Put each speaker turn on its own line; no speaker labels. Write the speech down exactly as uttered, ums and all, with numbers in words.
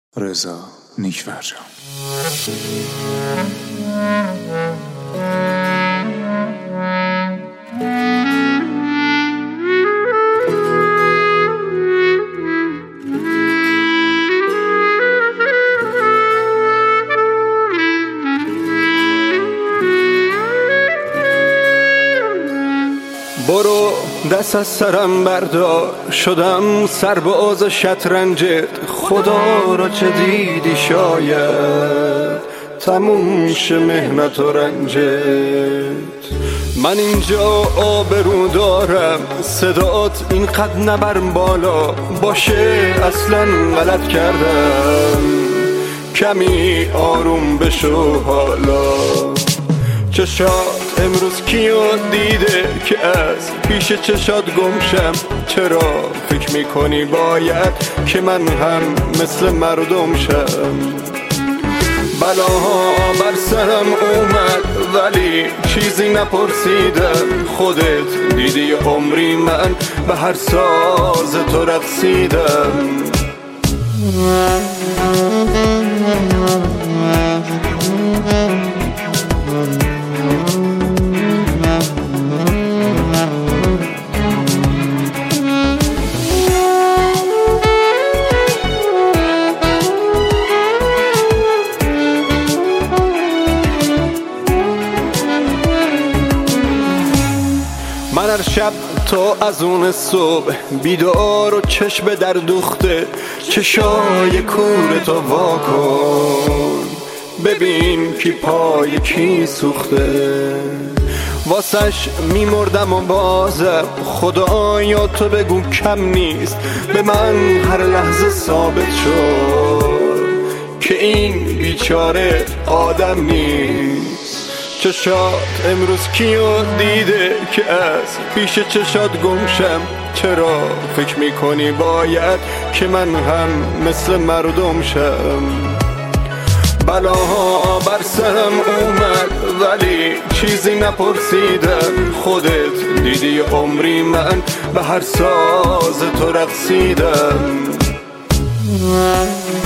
رضا نیک‌فرجام.
برو دست از سرم بردار، شدم سرباز شطرنجت. خدا را چه دیدی شاید تموم شه محنت و رنجت. من اینجا آبرو دارم، صدات اینقدر نبرم بالا. باشه اصلا غلط کردم، کمی آروم بشو حالا. چشات امروز کیو دیده که از پیش چشات گمشم؟ چرا فکر میکنی باید که من هم مثل مردم شم؟ بلاها بر سرم اومد ولی چیزی نپرسیدم. خودت دیدی عمری من به هر ساز تو رقصیدم. من هر شب تو از اون صبح بیدار و چشم در دوخته. چشای کور تو وا کن ببین کی پای کی سوخته. واسش میمردم و بازم خدایا تو بگو کم نیست. به من هر لحظه ثابت شد که این بیچاره آدم نیست. چشات امروز کیو دیده که از پیش چشات گمشم؟ چرا فکر میکنی باید که من هم مثل مردم شم؟ بلاها بر سرم اومد ولی چیزی نپرسیدم. خودت دیدی عمری من به هر ساز تو رقصیدم.